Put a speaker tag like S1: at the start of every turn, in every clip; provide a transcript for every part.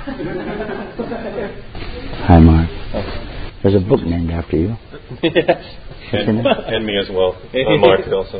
S1: Hi, Mark. There's a book named after you.
S2: Yes. And me as well. Mark also.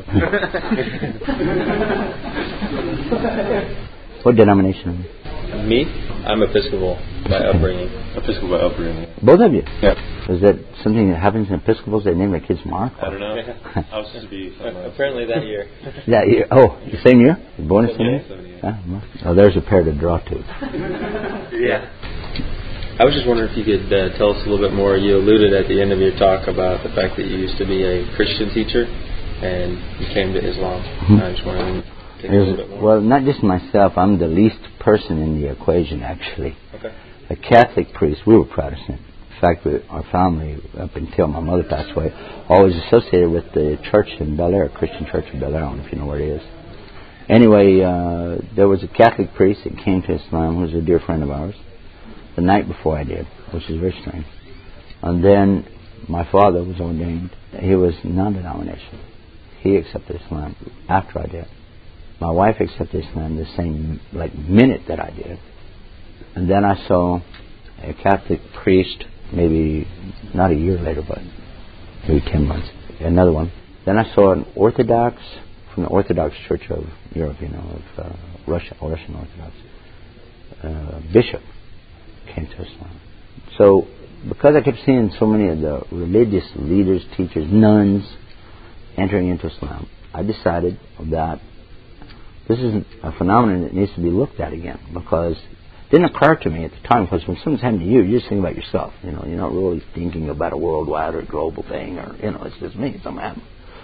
S1: What denomination are you?
S2: Me? I'm Episcopal by upbringing. Episcopal by upbringing.
S1: Both of you?
S2: Yeah.
S1: Is that something that happens in Episcopals? They name their kids Mark?
S2: I don't know. I was to be apparently that year.
S1: That year? Oh, the same year? Born the same year?
S2: 78.
S1: Oh, there's a pair to draw to.
S2: Yeah. I was just wondering if you could tell us a little bit more. You alluded at the end of your talk about the fact that you used to be a Christian teacher and you came to Islam.
S1: Mm-hmm.
S2: I just wanted to take a little bit more.
S1: Well, not just myself. I'm the least person in the equation, actually.
S2: Okay.
S1: A Catholic priest. We were Protestant. In fact, our family, up until my mother passed away, always associated with the church in Bel Air, Christian Church in Bel Air. I don't know if you know where it is. Anyway, there was a Catholic priest that came to Islam who was a dear friend of ours the night before I did, which is very strange. And then my father was ordained. He was non-denominational. He accepted Islam after I did. My wife accepted Islam the same minute that I did. And then I saw a Catholic priest, maybe not a year later, but maybe 10 months. Another one. Then I saw an Orthodox, from the Orthodox Church of Europe, of Russia, or Russian Orthodox, bishop came to Islam. So, because I kept seeing so many of the religious leaders, teachers, nuns entering into Islam, I decided that this is a phenomenon that needs to be looked at again, because it didn't occur to me at the time, because when something's happening to you, you just think about yourself. You're not really thinking about a worldwide or global thing, or, it's just me, something happened.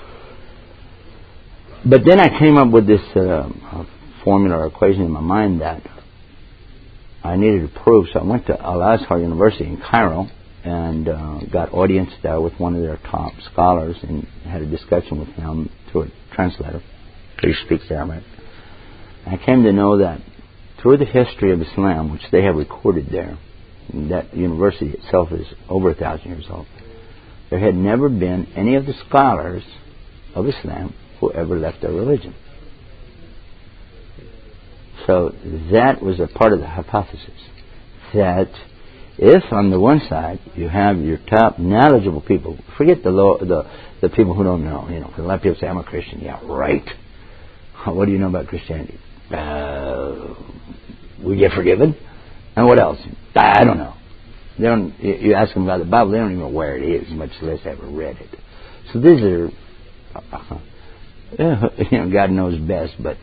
S1: But then I came up with this formula or equation in my mind that I needed to prove, so I went to Al-Azhar University in Cairo and got audience there with one of their top scholars and had a discussion with him through a translator who speaks Arabic. I came to know that through the history of Islam, which they have recorded there, that university itself is over 1,000 years old, there had never been any of the scholars of Islam who ever left their religion. So that was a part of the hypothesis, that if on the one side you have your top knowledgeable people, forget the people who don't know. A lot of people say, I'm a Christian. Yeah, right. What do you know about Christianity? We get forgiven. And what else? I don't know. They don't. You ask them about the Bible, they don't even know where it is, much less ever read it. So these are, God knows best, but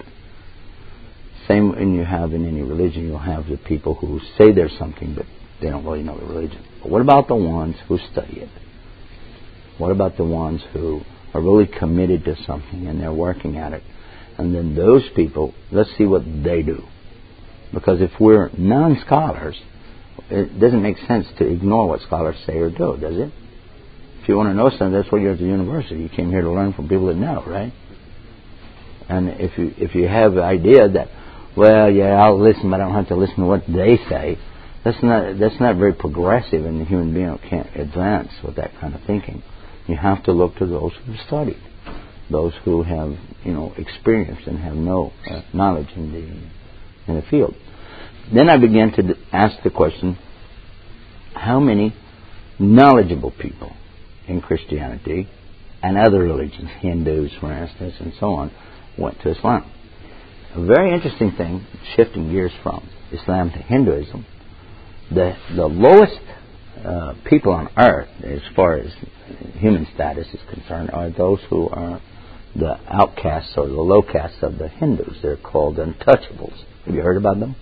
S1: same when you have in any religion, you'll have the people who say there's something, but they don't really know the religion. But what about the ones who study it? What about the ones who are really committed to something and they're working at it? And then those people, let's see what they do. Because if we're non-scholars, it doesn't make sense to ignore what scholars say or do, does it? If you want to know something, that's why you're at the university. You came here to learn from people that know, right? And if you have the idea that, well, yeah, I'll listen, but I don't have to listen to what they say, that's not very progressive, and the human being can't advance with that kind of thinking. You have to look to those who've studied, those who have, experience and have no knowledge in the field. Then I began to ask the question, how many knowledgeable people in Christianity and other religions, Hindus, for instance, and so on, went to Islam? A very interesting thing, shifting gears from Islam to Hinduism, the lowest people on earth, as far as human status is concerned, are those who are the outcasts or the low castes of the Hindus. They're called untouchables. Have you heard about them?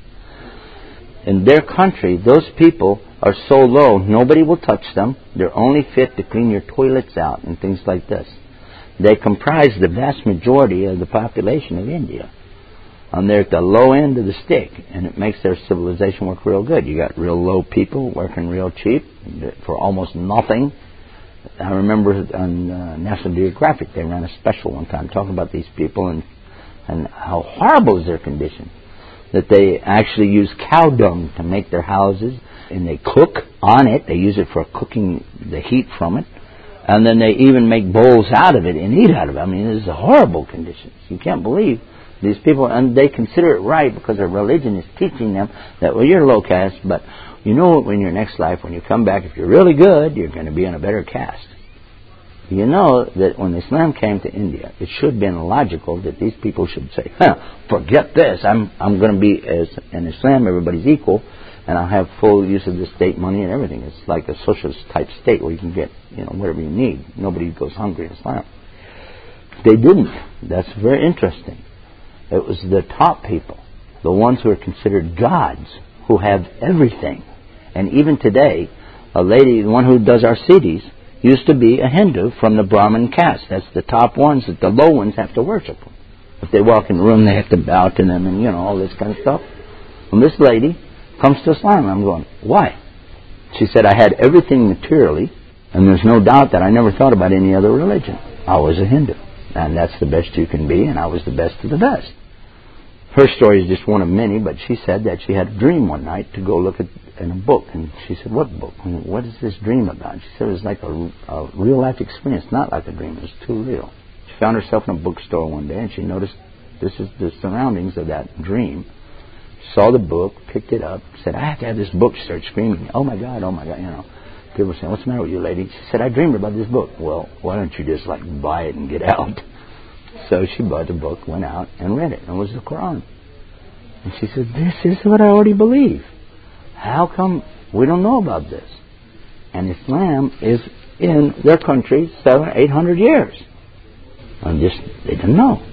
S1: In their country, those people are so low, nobody will touch them. They're only fit to clean your toilets out and things like this. They comprise the vast majority of the population of India. And they're at the low end of the stick, and it makes their civilization work real good. You got real low people working real cheap for almost nothing. I remember on National Geographic, they ran a special one time talking about these people and how horrible is their condition. That they actually use cow dung to make their houses, and they cook on it. They use it for cooking the heat from it. And then they even make bowls out of it and eat out of it. I mean, this is horrible conditions. You can't believe These people, and they consider it right because their religion is teaching them that, well, you're low caste, but you know in your next life, when you come back, if you're really good, you're going to be in a better caste. You know that when Islam came to India, it should have been logical that these people should say, forget this, I'm going to be, as in Islam, everybody's equal, and I'll have full use of the state money and everything. It's like a socialist type state where you can get, whatever you need. Nobody goes hungry in Islam. They didn't. That's very interesting. It was the top people, the ones who are considered gods, who have everything. And even today, a lady, the one who does our CDs, used to be a Hindu from the Brahmin caste. That's the top ones that the low ones have to worship them. If they walk in the room, they have to bow to them and, all this kind of stuff. And this lady comes to Islam. I'm going, why? She said, I had everything materially, and there's no doubt that I never thought about any other religion. I was a Hindu. And that's the best you can be, and I was the best of the best. Her story is just one of many, but she said that she had a dream one night to go look at in a book. And she said, what book? What is this dream about? She said it was like a real-life experience, not like a dream. It was too real. She found herself in a bookstore one day, and she noticed this is the surroundings of that dream. Saw the book, picked it up, said, I have to have this book. She started screaming, oh my God, People were saying, what's the matter with you, lady? She said, I dreamed about this book. Well, why don't you just buy it and get out? So she bought the book, went out, and read it. And it was the Quran. And she said, this is what I already believe. How come we don't know about this? And Islam is in their country 700 or 800 years. And they didn't know.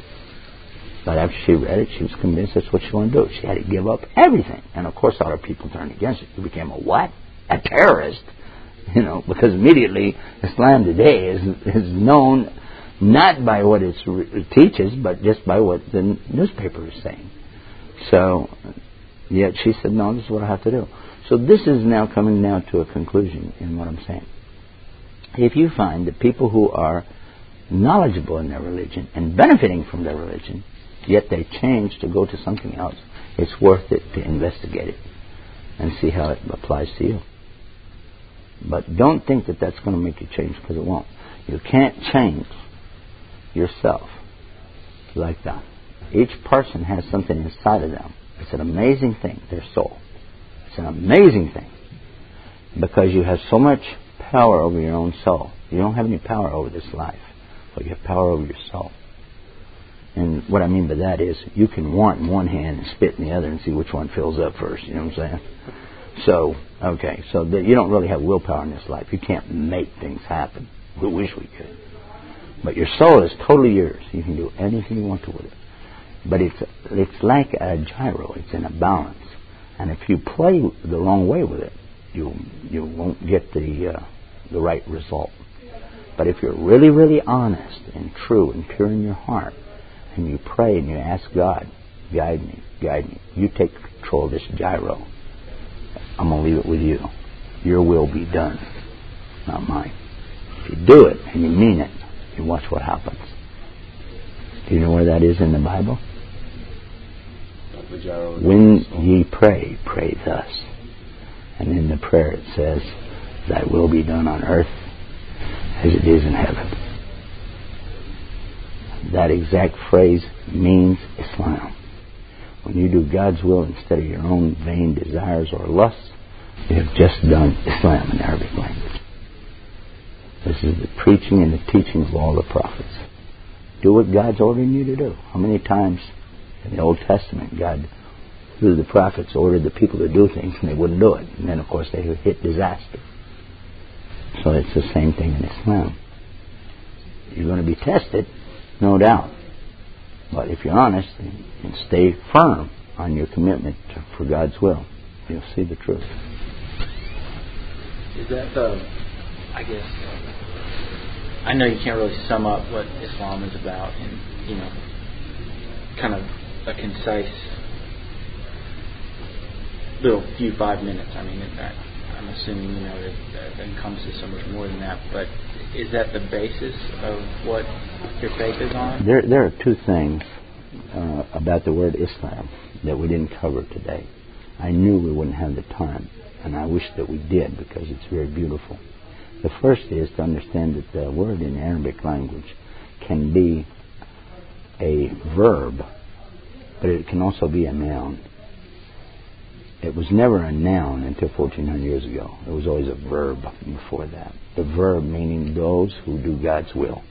S1: But after she read it, she was convinced that's what she wanted to do. She had to give up everything. And of course, other people turned against it. She became a what? A terrorist. Because immediately Islam today is known not by what it teaches, but just by what the newspaper is saying. So, yet she said, no, this is what I have to do. So this is now coming down to a conclusion in what I'm saying. If you find that people who are knowledgeable in their religion and benefiting from their religion, yet they change to go to something else, it's worth it to investigate it and see how it applies to you. But don't think that that's going to make you change, because it won't. You can't change yourself like that. Each person has something inside of them. It's an amazing thing, their soul. It's an amazing thing, because you have so much power over your own soul. You don't have any power over this life, but you have power over your soul. And what I mean by that is you can want in one hand and spit in the other and see which one fills up first. You know what I'm saying? So you don't really have willpower in this life. You can't make things happen. We wish we could. But your soul is totally yours. You can do anything you want to with it. But it's like a gyro. It's in a balance. And if you play the wrong way with it, you won't get the right result. But if you're really, really honest and true and pure in your heart, and you pray and you ask God, guide me, you take control of this gyro. I'm going to leave it with you. Your will be done, not mine. If you do it and you mean it, you watch what happens. Do you know where that is in the Bible? When ye pray, pray thus. And in the prayer it says, thy will be done on earth as it is in heaven. That exact phrase means Islam. When you do God's will instead of your own vain desires or lusts, you have just done Islam in Arabic language. This is the preaching and the teaching of all the prophets. Do what God's ordering you to do. How many times in the Old Testament God, through the prophets, ordered the people to do things and they wouldn't do it. And then, of course, they hit disaster. So it's the same thing in Islam. You're going to be tested, no doubt. But if you're honest and stay firm on your commitment for God's will, you'll see the truth.
S3: Is that I know you can't really sum up what Islam is about in, kind of a concise little few 5 minutes. I mean, I'm assuming, that encompasses so much more than that. But is that the basis of what your faith is on?
S1: There are two things about the word Islam that we didn't cover today. I knew we wouldn't have the time, and I wish that we did, because it's very beautiful. The first is to understand that the word in Arabic language can be a verb but it can also be a noun. It was never a noun until 1400 years ago. It was always a verb before that. The verb meaning those who do God's will.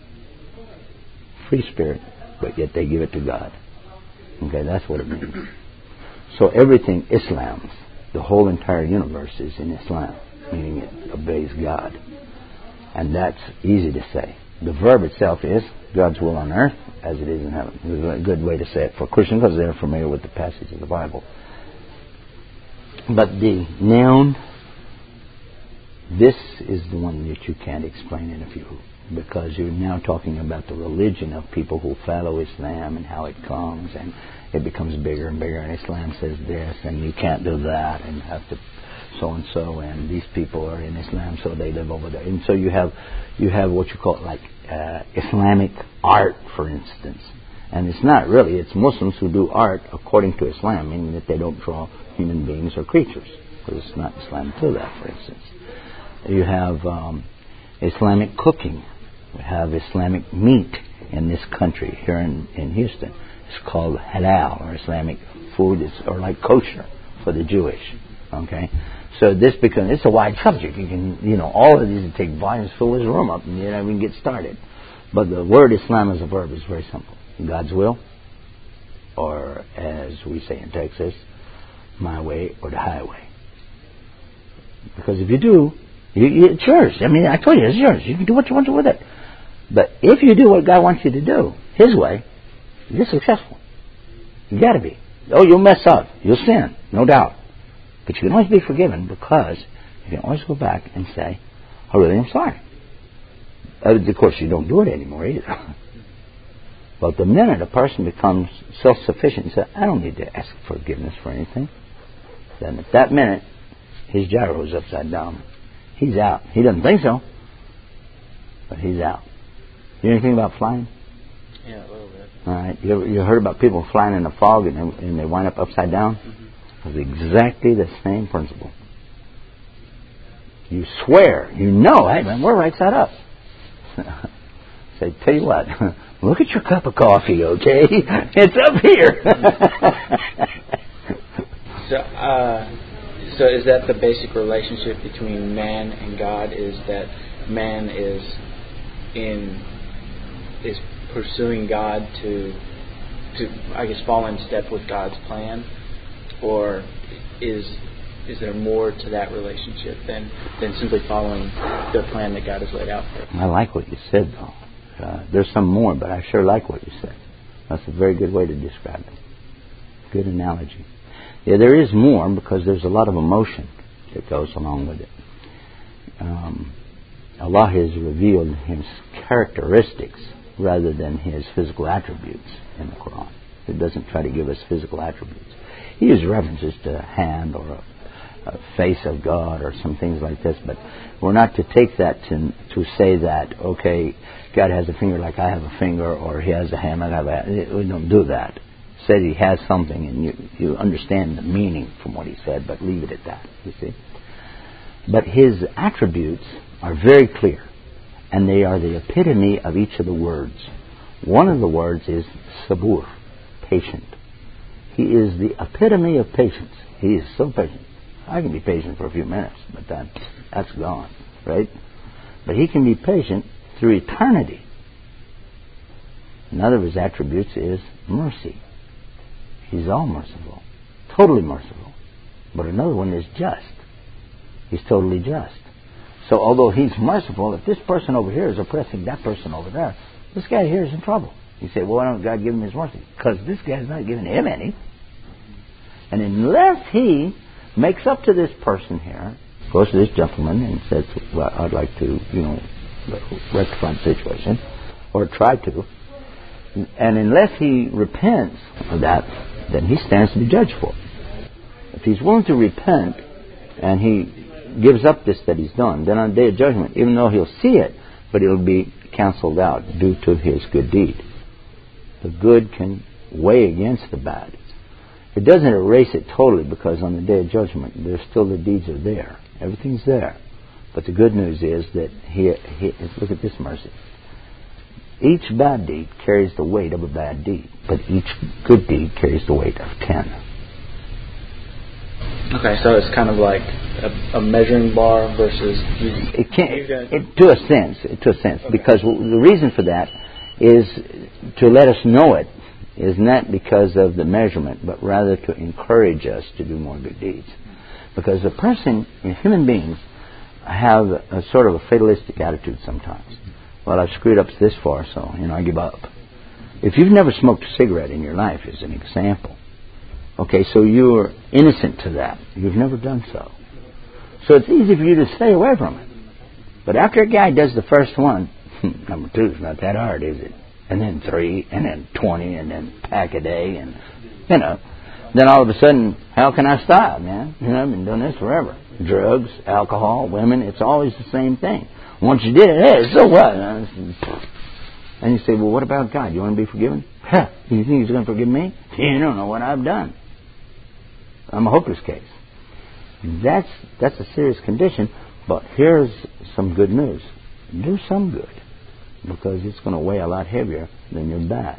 S1: Free spirit, but yet they give it to God. Okay, that's what it means. So everything Islam, the whole entire universe is in Islam, meaning it obeys God. And that's easy to say. The verb itself is God's will on earth as it is in heaven. It's a good way to say it for Christians because they're familiar with the passage of the Bible. But the noun, this is the one that you can't explain in a few, because you're now talking about the religion of people who follow Islam and how it comes, and it becomes bigger and bigger, and Islam says this, and you can't do that, and you have to so-and-so, and these people are in Islam, so they live over there. And so you have what you call like Islamic art, for instance. And it's not really, it's Muslims who do art according to Islam, meaning that they don't draw human beings or creatures, because it's not Islam to that, for instance. You have Islamic cooking. We have Islamic meat in this country, here in Houston. It's called halal, or Islamic food, or like kosher for the Jewish. Okay? So this becomes, it's a wide subject. You can, all of these take volumes, fill this room up, and we can get started. But the word Islam as a verb is very simple. God's will, or as we say in Texas, my way or the highway. Because if you do, it's yours. I mean, I told you, it's yours. You can do what you want to with it. But if you do what God wants you to do, His way, you're successful. You got to be. Oh, you'll mess up. You'll sin, no doubt. But you can always be forgiven, because you can always go back and say, I really am sorry. Of course, you don't do it anymore either. But the minute a person becomes self-sufficient and says, I don't need to ask forgiveness for anything, then at that minute, his gyro is upside down. He's out. He doesn't think so, but he's out. You know anything about flying?
S3: Yeah, a little bit.
S1: All right. You heard about people flying in the fog and they wind up upside down? Mm-hmm. It's exactly the same principle. You swear, hey man, we're right side up. Say, tell you what, look at your cup of coffee, okay? It's up here.
S3: So is that the basic relationship between man and God? Is that man is pursuing God to I guess fall in step with God's plan, or is there more to that relationship than simply following the plan that God has laid out for us?
S1: I like what you said, though. There's some more, but I sure like what you said. That's a very good way to describe it. Good analogy. Yeah, there is more, because there's a lot of emotion that goes along with it. Allah has revealed His characteristics rather than His physical attributes in the Quran. It doesn't try to give us physical attributes. He uses references to a hand or a face of God or some things like this, but we're not to take that to say that, okay, God has a finger like I have a finger, or He has a hand like I have a hand. We don't do that. Said He has something, and you understand the meaning from what He said, but leave it at that, you see. But His attributes are very clear, and they are the epitome of each of the words. One of the words is sabur, patient. He is the epitome of patience. He is so patient. I can be patient for a few minutes, but then that's gone, right? But He can be patient through eternity. Another of His attributes is mercy. He's all merciful, totally merciful. But another one is just. He's totally just. So although He's merciful, if this person over here is oppressing that person over there, this guy here is in trouble. You say, well, why don't God give him His mercy? Because this guy's not giving him any. And unless he makes up to this person here, goes to this gentleman and says, well, I'd like to, rectify the situation, or try to, and unless he repents of that, then he stands to be judged for it. If he's willing to repent and he gives up this that he's done, then on the day of judgment, even though he'll see it, but it'll be canceled out due to his good deed. The good can weigh against the bad. It doesn't erase it totally, because on the day of judgment, there's still the deeds are there. Everything's there. But the good news is that he look at this mercy. Each bad deed carries the weight of a bad deed, but each good deed carries the weight of 10.
S3: Okay, so it's kind of like a measuring bar versus...
S1: To a sense, okay. Because the reason for that is to let us know it is not because of the measurement, but rather to encourage us to do more good deeds. Because a person, human beings, have a sort of a fatalistic attitude sometimes. Well, I've screwed up this far, so I give up. If you've never smoked a cigarette in your life, as an example, okay, so you're innocent to that. You've never done so. So it's easy for you to stay away from it. But after a guy does the first one, number 2 is not that hard, is it? And then 3, and then 20, and then pack a day, and, then all of a sudden, how can I stop, man? I've been doing this forever. Drugs, alcohol, women, it's always the same thing. Once you did it, hey, so what? And you say, well, what about God? You want to be forgiven? You think He's going to forgive me? You don't know what I've done. I'm a hopeless case. That's a serious condition, but here's some good news. Do some good, because it's going to weigh a lot heavier than your bad.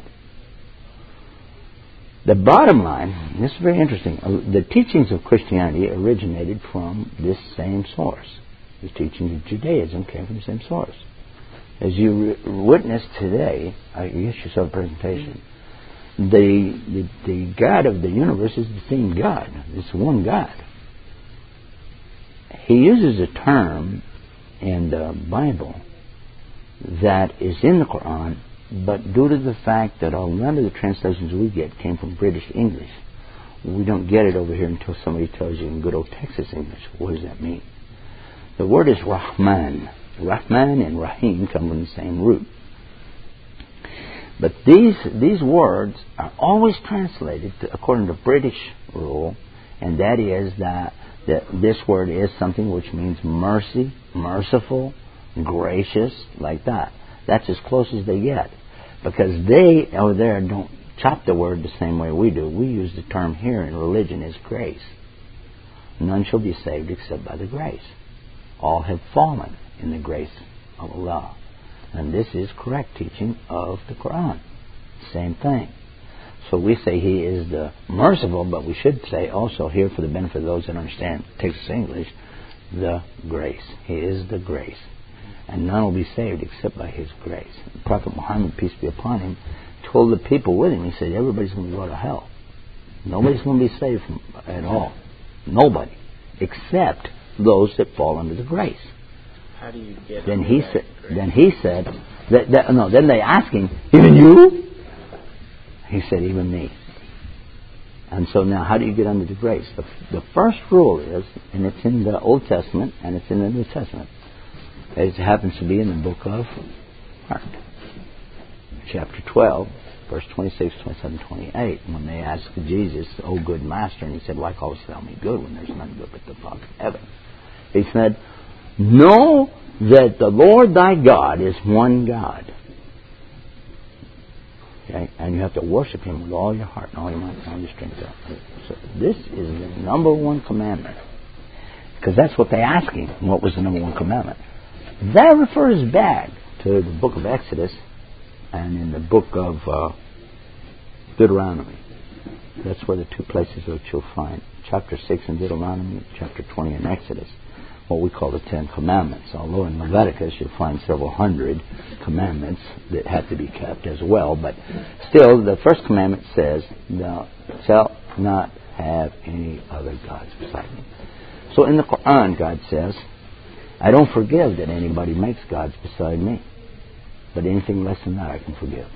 S1: The bottom line, this is very interesting, the teachings of Christianity originated from this same source. The teachings of Judaism came from the same source. As you witnessed today, I guess you saw a presentation, the God of the universe is the same God. It's one God. He uses a term in the Bible that is in the Quran, but due to the fact that none of the translations we get came from British English, we don't get it over here until somebody tells you in good old Texas English. What does that mean? The word is Rahman. Rahman and Rahim come from the same root. But these words are always translated according to British rule, and that is that this word is something which means mercy, merciful, gracious, like that. That's as close as they get. Because they over there don't chop the word the same way we do. We use the term here in religion as grace. None shall be saved except by the grace. All have fallen in the grace of Allah. And this is correct teaching of the Quran. Same thing. So we say He is the merciful, but we should say also here, for the benefit of those that understand Texas English, the grace. He is the grace. And none will be saved except by His grace. The Prophet Muhammad, peace be upon him, told the people with him, he said, everybody's going to go to hell. Nobody's going to be saved at all. Nobody. Except those that fall under the grace.
S3: How do you get
S1: then he said, then they asked him, even you? He said, even me. And so now, how do you get under the grace? The first rule is, and it's in the Old Testament, and it's in the New Testament. It happens to be in the book of Mark, chapter 12, verse 26, 27, 28, when they asked Jesus, "O good master," and He said, "Why callest thou me good when there's none good but the Father of heaven?" He said, "Know that the Lord thy God is one God." Okay? And you have to worship Him with all your heart and all your mind and all your strength. So this is the number one commandment. Because that's what they asked Him. What was the number one commandment? That refers back to the book of Exodus and in the book of Deuteronomy. That's where the two places which you'll find. Chapter 6 in Deuteronomy, chapter 20 in Exodus. What we call the Ten Commandments. Although in Leviticus you'll find several hundred commandments that have to be kept as well. But still, the first commandment says, "Thou shalt not have any other gods beside me." So in the Quran, God says, I don't forgive that anybody makes gods beside me. But anything less than that I can forgive.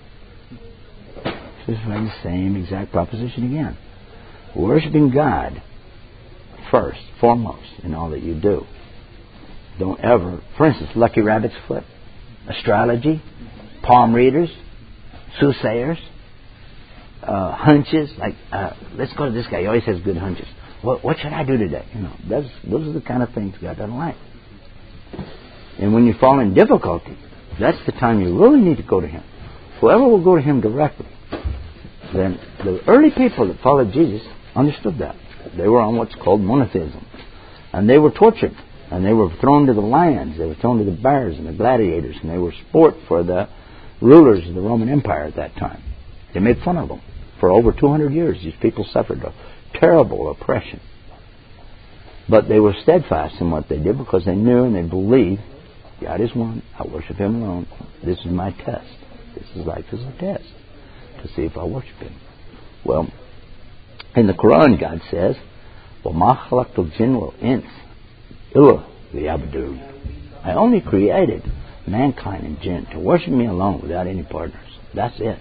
S1: This is the same exact proposition again. Worshipping God first, foremost, in all that you do. Don't ever, for instance, lucky rabbit's foot, astrology, palm readers, soothsayers, hunches, like, let's go to this guy, he always has good hunches. What should I do today? Those are the kind of things God doesn't like. And when you fall in difficulty, that's the time you really need to go to Him. Whoever will go to Him directly. Then the early people that followed Jesus understood that. They were on what's called monotheism. And they were tortured. And they were thrown to the lions. They were thrown to the bears and the gladiators. And they were sport for the rulers of the Roman Empire at that time. They made fun of them. For over 200 years, these people suffered a terrible oppression. But they were steadfast in what they did because they knew and they believed God is one. I worship Him alone. This is my test. This is life as a test to see if I worship Him. Well, in the Quran, God says, وَمَا خَلَقْتُ الْجِنَّ وَالْإِنسَ إِلَّا لِيَعْبُدُونِ. I only created mankind and jinn to worship me alone without any partners. That's it.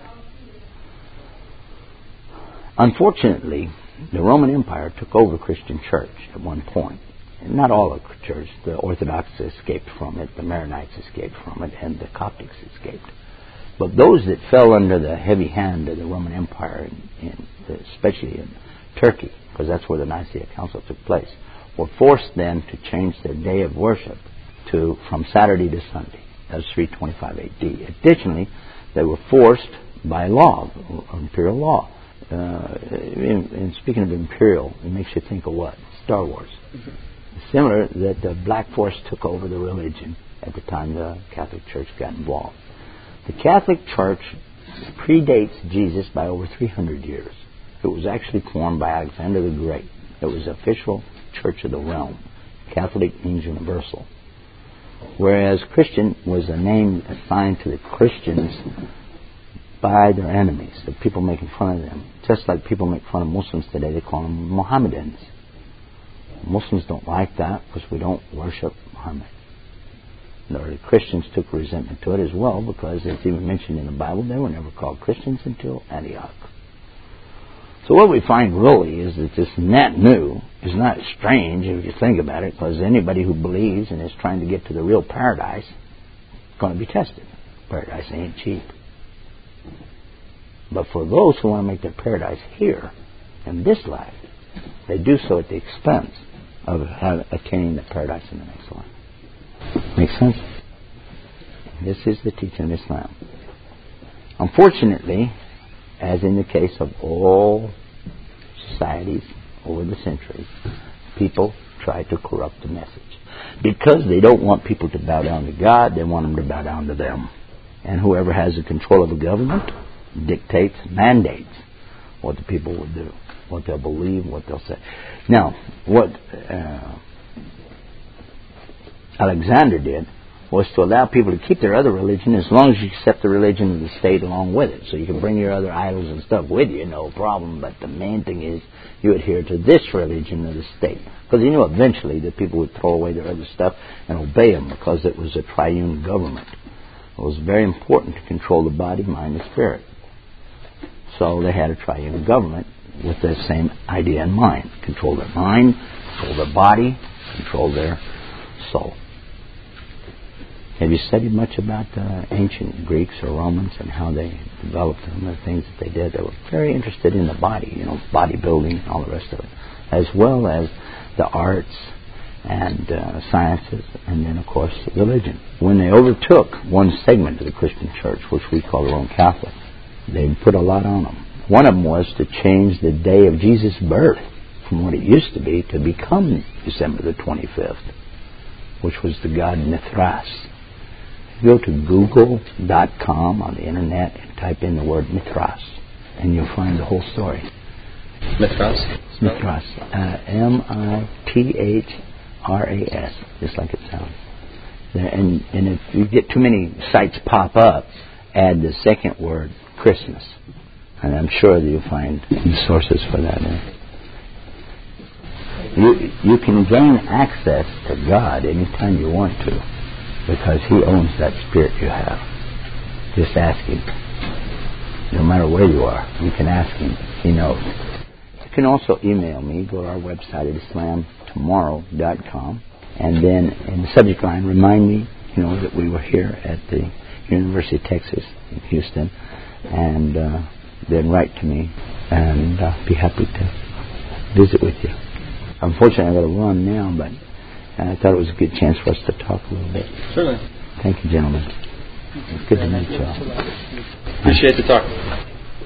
S1: Unfortunately, the Roman Empire took over the Christian church at one point. And not all of the church. The Orthodox escaped from it, the Maronites escaped from it, and the Coptics escaped. But those that fell under the heavy hand of the Roman Empire, especially in Turkey, because that's where the Nicaea Council took place, were forced then to change their day of worship from Saturday to Sunday. That was 325 AD. Additionally, they were forced by law, imperial law. And speaking of imperial, it makes you think of what? Star Wars. Mm-hmm. Similar, that the Black Force took over the religion at the time the Catholic Church got involved. The Catholic Church predates Jesus by over 300 years. It was actually formed by Alexander the Great. It was the official church of the realm. Catholic means universal. Whereas Christian was a name assigned to the Christians by their enemies, the people making fun of them. Just like people make fun of Muslims today, they call them Mohammedans. Muslims don't like that because we don't worship Muhammad. The early Christians took resentment to it as well because it's even mentioned in the Bible they were never called Christians until Antioch. So what we find really is that this net new is not strange if you think about it, because anybody who believes and is trying to get to the real paradise is going to be tested. Paradise ain't cheap. But for those who want to make their paradise here in this life, they do so at the expense of attaining the paradise in the next life. Make sense? This is the teaching of Islam. Unfortunately, as in the case of all societies over the centuries, people try to corrupt the message. Because they don't want people to bow down to God, they want them to bow down to them. And whoever has the control of the government dictates, mandates what the people will do, what they'll believe, what they'll say. Now, what Alexander did was to allow people to keep their other religion as long as you accept the religion of the state along with it. So you can bring your other idols and stuff with you, no problem, but the main thing is you adhere to this religion of the state. Because he knew eventually that people would throw away their other stuff and obey him because it was a triune government. It was very important to control the body, mind, and spirit. So they had a triune government with the same idea in mind. Control their mind, control their body, control their soul. Have you studied much about the ancient Greeks or Romans and how they developed them, the things that they did? They were very interested in the body, bodybuilding and all the rest of it, as well as the arts and sciences, and then, of course, religion. When they overtook one segment of the Christian church, which we call the Roman Catholic, they put a lot on them. One of them was to change the day of Jesus' birth from what it used to be to become December the 25th, which was the god Mithras. Go to google.com on the internet and type in the word Mithras, and you'll find the whole story.
S2: Mithras?
S1: Mithras. Mithras, just like it sounds. And if you get too many sites pop up, add the second word, Christmas. And I'm sure that you'll find sources for that. You can gain access to God anytime you want to, because He owns that spirit you have. Just ask Him. No matter where you are, you can ask Him. He knows. You can also email me. Go to our website at islamtomorrow.com, and then in the subject line, remind me, that we were here at the University of Texas in Houston, and then write to me, and I'll be happy to visit with you. Unfortunately, I've got to run now, but I thought it was a good chance for us to talk a little bit.
S2: Certainly.
S1: Thank you, gentlemen. It's good to meet you all.
S2: Appreciate the talk.